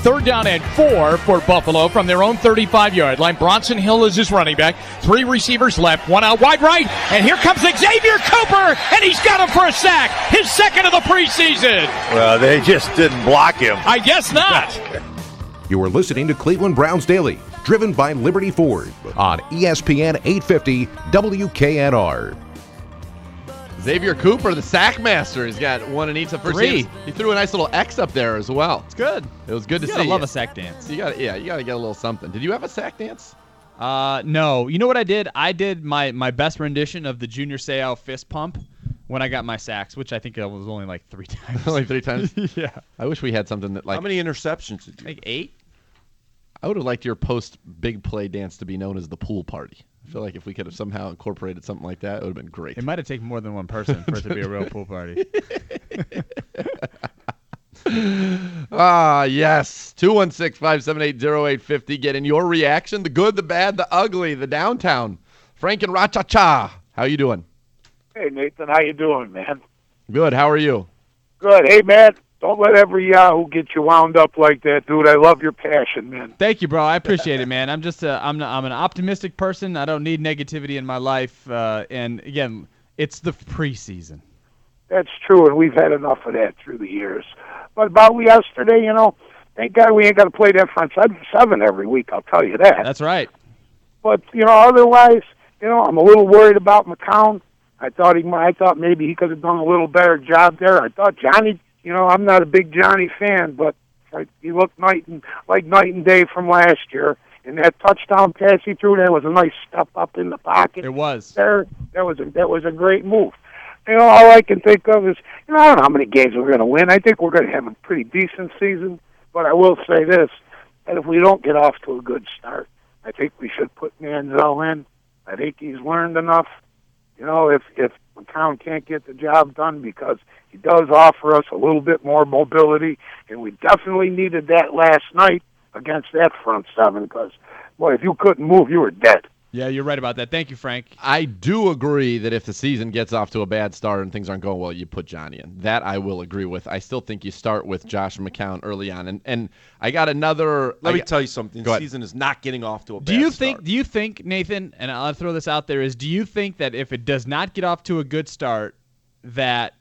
3rd down and 4 for Buffalo from their own 35-yard line. Bronson Hill is his running back. 3 receivers left, 1 out wide right. And here comes Xavier Cooper, and he's got him for a sack. His second of the preseason. Well, they just didn't block him. I guess not. You are listening to Cleveland Browns Daily, driven by Liberty Ford on ESPN 850 WKNR. Xavier Cooper, the sack master, he's got one in each of the first 3. He threw a nice little X up there as well. It's good. It was good to see. I love a sack dance. You got to get a little something. Did you have a sack dance? No. You know what I did? I did my best rendition of the Junior Seau fist pump when I got my sacks, which I think it was only like 3 times. Only 3 times? Yeah. I wish we had something that like. How many interceptions did you Like 8? I would have liked your post big play dance to be known as the pool party. I feel like if we could have somehow incorporated something like that, it would have been great. It might have taken more than one person for it to be a real pool party. Yes. 216-578-0850. Get in your reaction. The good, the bad, the ugly, the downtown. Frank and Ra-cha-cha. How you doing? Hey, Nathan, how you doing, man? Good. How are you? Good. Hey, man, don't let every Yahoo get you wound up like that, dude. I love your passion, man. Thank you, bro. I appreciate it, man. I'm an optimistic person. I don't need negativity in my life. And again, it's the preseason. That's true, and we've had enough of that through the years. But about yesterday, thank God we ain't got to play that front seven every week, I'll tell you that. That's right. But, otherwise, I'm a little worried about McCown. I thought maybe he could have done a little better job there. I thought Johnny, I'm not a big Johnny fan, but he looked night and day from last year. And that touchdown pass he threw there was a nice step up in the pocket. It was. That was a great move. All I can think of is, I don't know how many games we're going to win. I think we're going to have a pretty decent season. But I will say this, that if we don't get off to a good start, I think we should put Manziel in. I think he's learned enough. If McCown can't get the job done, because he does offer us a little bit more mobility, and we definitely needed that last night against that front seven, because, boy, if you couldn't move, you were dead. Yeah, you're right about that. Thank you, Frank. I do agree that if the season gets off to a bad start and things aren't going well, you put Johnny in. That I will agree with. I still think you start with Josh McCown early on. And I got another... Let me tell you something. The season is not getting off to a bad start. Do you think, Nathan, and I'll throw this out there, do you think that if it does not get off to a good start, that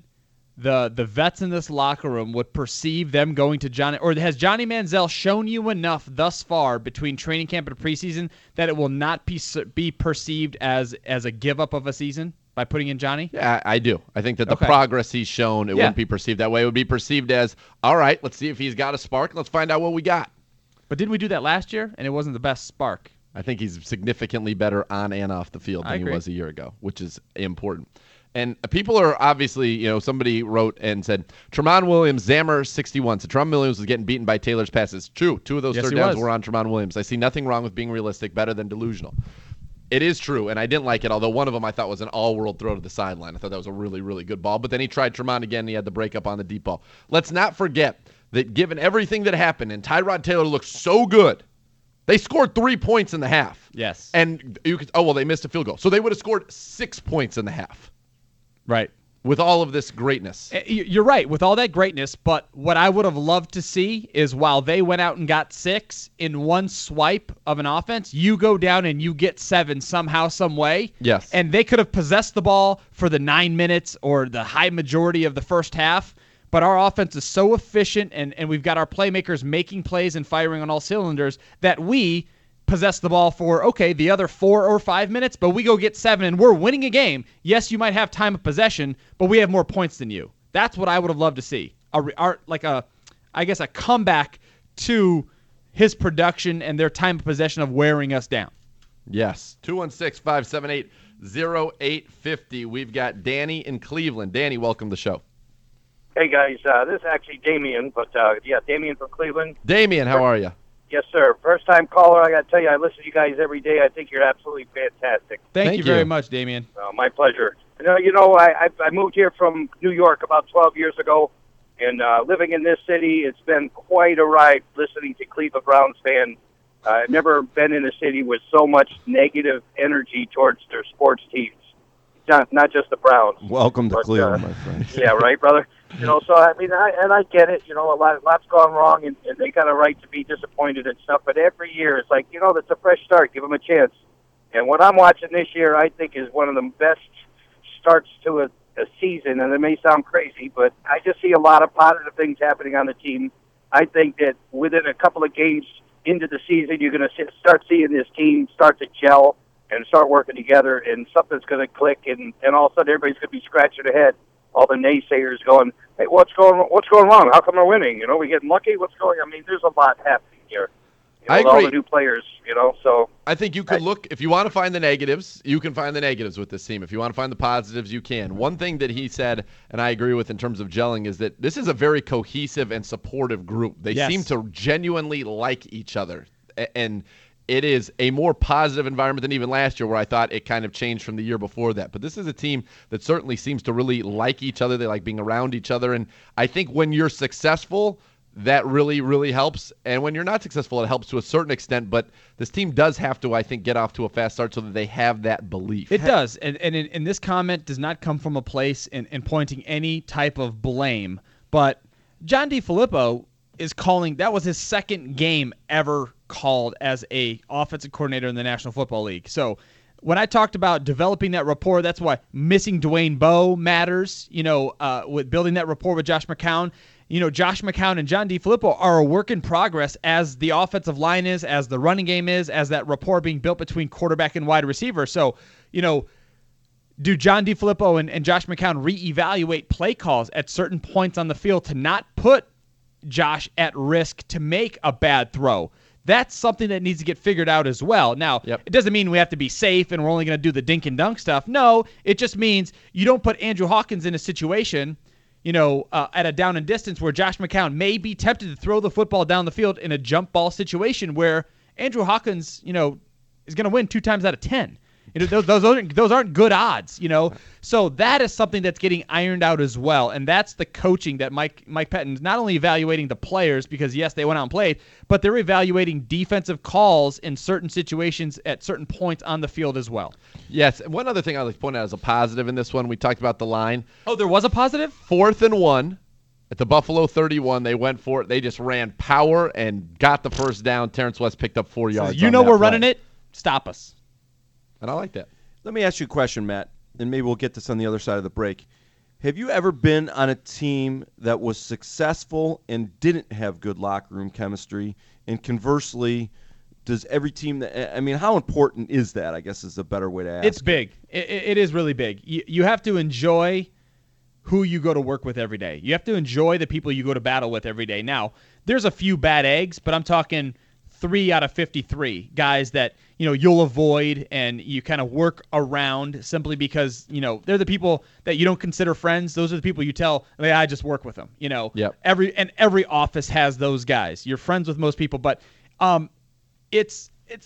the vets in this locker room would perceive them going to Johnny, or has Johnny Manziel shown you enough thus far between training camp and preseason that it will not be perceived as a give up of a season by putting in Johnny? Yeah, I do. I think that the progress he's shown, it wouldn't be perceived that way. It would be perceived as, all right, let's see if he's got a spark. Let's find out what we got. But didn't we do that last year, and it wasn't the best spark? I think he's significantly better on and off the field than he was a year ago, which is important. And people are obviously, somebody wrote and said, Tramon Williams, Zammer 61. So Tramon Williams was getting beaten by Taylor's passes. True. 2 of those third downs were on Tramon Williams. I see nothing wrong with being realistic, better than delusional. It is true, and I didn't like it, although one of them I thought was an all-world throw to the sideline. I thought that was a really, really good ball. But then he tried Tramon again, and he had the breakup on the deep ball. Let's not forget that given everything that happened, and Tyrod Taylor looked so good, they scored 3 points in the half. Yes. And you could, they missed a field goal. So they would have scored 6 points in the half. Right. With all of this greatness. You're right, with all that greatness, but what I would have loved to see is while they went out and got 6 in one swipe of an offense, you go down and you get 7 somehow, some way. Yes. And they could have possessed the ball for the 9 minutes or the high majority of the first half, but our offense is so efficient and we've got our playmakers making plays and firing on all cylinders that we possess the ball for, the other 4 or 5 minutes, but we go get 7 and we're winning a game. Yes, you might have time of possession, but we have more points than you. That's what I would have loved to see. A comeback to his production and their time of possession of wearing us down. Yes. 216-578-0850. We've got Danny in Cleveland. Danny, welcome to the show. Hey, guys. This is actually Damien, but, Damien from Cleveland. Damien, how are you? Yes, sir. First-time caller. I got to tell you, I listen to you guys every day. I think you're absolutely fantastic. Thank you very much, Damien. My pleasure. I moved here from New York about 12 years ago, and living in this city, it's been quite a ride listening to Cleveland Browns fans. I've never been in a city with so much negative energy towards their sports teams. Not just the Browns. Welcome to Cleveland, my friend. Yeah, right, brother? So I mean, I get it. A lot's gone wrong, and they got a right to be disappointed and stuff. But every year, it's like, that's a fresh start. Give them a chance. And what I'm watching this year, I think, is one of the best starts to a season. And it may sound crazy, but I just see a lot of positive things happening on the team. I think that within a couple of games into the season, you're going to start seeing this team start to gel and start working together, and something's going to click, and all of a sudden everybody's going to be scratching their head. All the naysayers going, hey, what's going wrong? How come we're winning? We getting lucky? What's going on? I mean, there's a lot happening here. I agree. All the new players, so. I think you could look, if you want to find the negatives, you can find the negatives with this team. If you want to find the positives, you can. One thing that he said, and I agree with in terms of gelling, is that this is a very cohesive and supportive group. They seem to genuinely like each other. And it is a more positive environment than even last year, where I thought it kind of changed from the year before that. But this is a team that certainly seems to really like each other. They like being around each other. And I think when you're successful, that really, really helps. And when you're not successful, it helps to a certain extent. But this team does have to, I think, get off to a fast start so that they have that belief. It does. And this comment does not come from a place in pointing any type of blame. But John DeFilippo is calling, that was his second game ever called as a offensive coordinator in the National Football League. So when I talked about developing that rapport, that's why missing Dwayne Bowe matters, with building that rapport with Josh McCown. Josh McCown and John DeFilippo are a work in progress, as the offensive line is, as the running game is, as that rapport being built between quarterback and wide receiver. So, do John DeFilippo and Josh McCown reevaluate play calls at certain points on the field to not put Josh at risk to make a bad throw? That's something that needs to get figured out as well. Now, It doesn't mean we have to be safe and we're only going to do the dink and dunk stuff. No, it just means you don't put Andrew Hawkins in a situation, at a down and distance where Josh McCown may be tempted to throw the football down the field in a jump ball situation where Andrew Hawkins, is going to win 2 times out of 10. Those aren't good odds, So that is something that's getting ironed out as well, and that's the coaching that Mike Pettine's not only evaluating the players, because yes, they went out and played, but they're evaluating defensive calls in certain situations at certain points on the field as well. Yes, one other thing I'd like to point out as a positive in this one, we talked about the line. Oh, there was a positive? 4th and 1 at the Buffalo 31. They went for it. They just ran power and got the first down. Terrence West picked up 4 yards. So we're running it. Stop us. And I like that. Let me ask you a question, Matt, and maybe we'll get this on the other side of the break. Have you ever been on a team that was successful and didn't have good locker room chemistry? And conversely, does every team how important is that, I guess, is a better way to ask. It's big. It is really big. You have to enjoy who you go to work with every day. You have to enjoy the people you go to battle with every day. Now, there's a few bad eggs, but I'm talking 3 out of 53 guys that you'll avoid and you kind of work around simply because they're the people that you don't consider friends. Those are the people you tell, I just work with them. Yep. Every office has those guys. You're friends with most people, but it's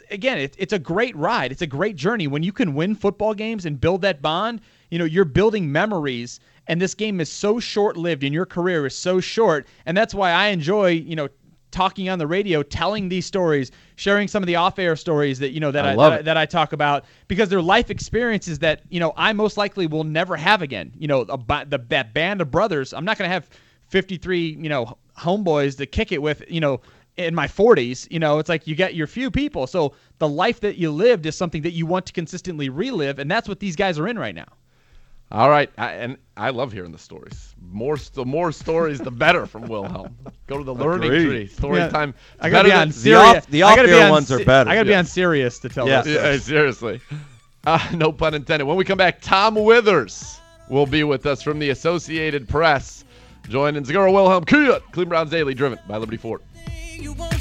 a great ride. It's a great journey when you can win football games and build that bond. You're building memories, and this game is so short-lived, and your career is so short, and that's why I enjoy talking on the radio, telling these stories, sharing some of the off-air stories that that I talk about, because they're life experiences that I most likely will never have again. That band of brothers. I'm not going to have 53 homeboys to kick it with in my 40s. It's like you get your few people. So the life that you lived is something that you want to consistently relive, and that's what these guys are in right now. All right, and I love hearing the stories. The more stories, the better from Wilhelm. Go to the learning tree. Story time. I gotta be on serious. The off-air ones are better. I gotta be on serious to tell this. Yeah, seriously. No pun intended. When we come back, Tom Withers will be with us from the Associated Press. Join in Zagora Wilhelm Kia, Cleveland Browns Daily, driven by Liberty Ford.